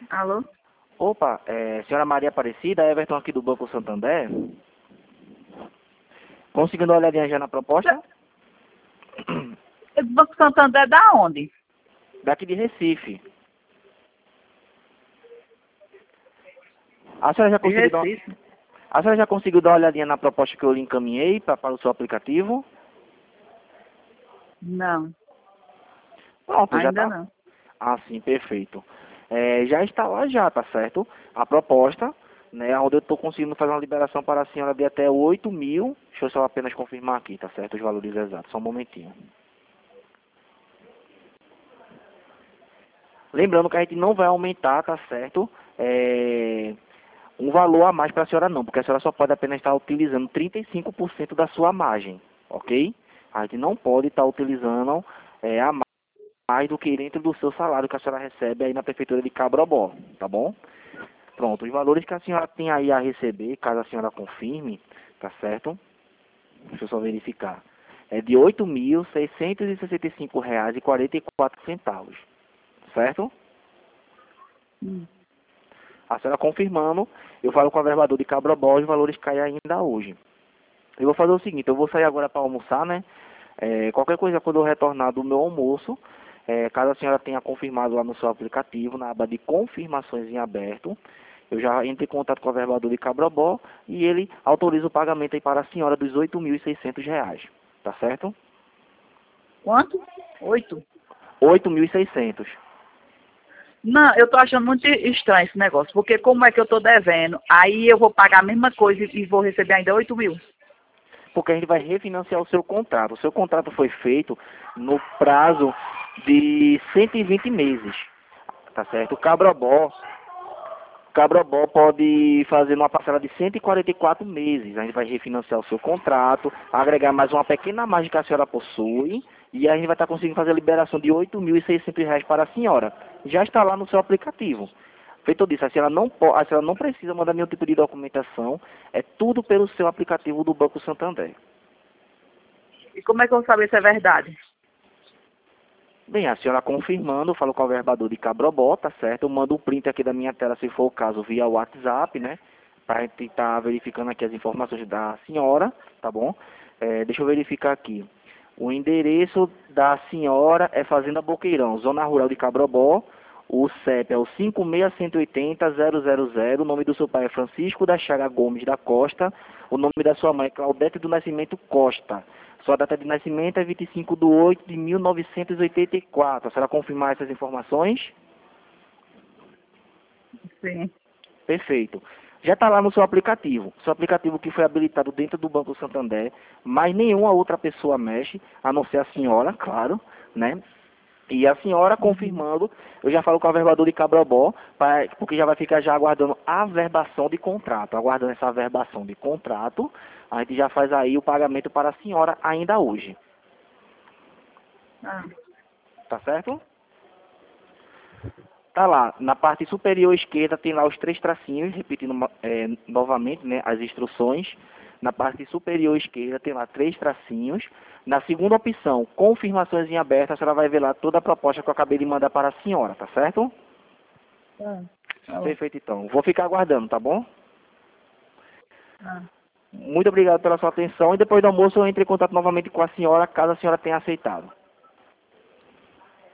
Alô? Opa, senhora Maria Aparecida, Everton aqui do Banco Santander. Conseguiu dar uma olhadinha já na proposta? O Banco Santander é da onde? Daqui de Recife. A senhora já De conseguiu Recife. a senhora já conseguiu dar uma olhadinha na proposta que eu lhe encaminhei para o seu aplicativo? Não, Pronto, já ainda tá. não. Ah, sim, perfeito. Já está lá já, tá certo? A proposta, né, onde eu estou conseguindo fazer uma liberação para a senhora de até 8 mil. Deixa eu só apenas confirmar aqui, tá certo? Os valores exatos, só um momentinho. Lembrando que a gente não vai aumentar, tá certo? Um valor a mais para a senhora não, porque a senhora só pode apenas estar utilizando 35% da sua margem, ok? A gente não pode estar utilizando a mais do que dentro do seu salário que a senhora recebe aí na prefeitura de Cabrobó, tá bom? Pronto, os valores que a senhora tem aí a receber, caso a senhora confirme, tá certo? Deixa eu só verificar. É de R$ 8.665,44, certo? Hum. A senhora confirmando, eu falo com o averbador de Cabrobó, os valores caem ainda hoje. Eu vou fazer o seguinte, eu vou sair agora para almoçar, né? Qualquer coisa quando eu retornar do meu almoço, caso a senhora tenha confirmado lá no seu aplicativo, na aba de confirmações em aberto, eu já entro em contato com o averbador de Cabrobó e ele autoriza o pagamento aí para a senhora dos R$ 8.600, tá certo? Quanto? 8? 8.600. Não, eu tô achando muito estranho esse negócio, porque como é que eu tô devendo, aí eu vou pagar a mesma coisa e vou receber ainda 8 mil. Porque a gente vai refinanciar o seu contrato. O seu contrato foi feito no prazo de 120 meses, tá certo? O Cabrobó pode fazer uma parcela de 144 meses. A gente vai refinanciar o seu contrato, agregar mais uma pequena margem que a senhora possui, e a gente vai estar conseguindo fazer a liberação de R$ 8.600 para a senhora. Já está lá no seu aplicativo. Feito disso, a senhora não precisa mandar nenhum tipo de documentação, é tudo pelo seu aplicativo do Banco Santander. E como é que eu vou saber se é verdade? Bem, a senhora confirmando, eu falo com o averbador de Cabrobó, tá certo? Eu mando um print aqui da minha tela, se for o caso, via WhatsApp, né? Pra gente estar verificando aqui as informações da senhora, tá bom? Deixa eu verificar aqui. O endereço da senhora é Fazenda Boqueirão, Zona Rural de Cabrobó. O CEP é o 5680000. O nome do seu pai é Francisco da Chaga Gomes da Costa. O nome da sua mãe é Claudete do Nascimento Costa. Sua data de nascimento é 25/8/1984. A senhora confirmar essas informações? Sim. Perfeito. Já está lá no seu aplicativo. Seu aplicativo que foi habilitado dentro do Banco Santander, mas nenhuma outra pessoa mexe, a não ser a senhora, claro, né? E a senhora Uhum. confirmando, eu já falo com o averbador de Cabrobó, porque já vai ficar já aguardando a averbação de contrato. Aguardando essa averbação de contrato, a gente já faz aí o pagamento para a senhora ainda hoje. Ah, Tá certo? Tá lá, na parte superior esquerda tem lá os três tracinhos, repetindo novamente, né, as instruções. Na parte superior esquerda tem lá três tracinhos. Na segunda opção, confirmações em aberto, a senhora vai ver lá toda a proposta que eu acabei de mandar para a senhora, tá certo? tá. Tá bom. Perfeito, então. Vou ficar aguardando, tá bom? Ah. Muito obrigado pela sua atenção e depois do almoço eu entro em contato novamente com a senhora, caso a senhora tenha aceitado.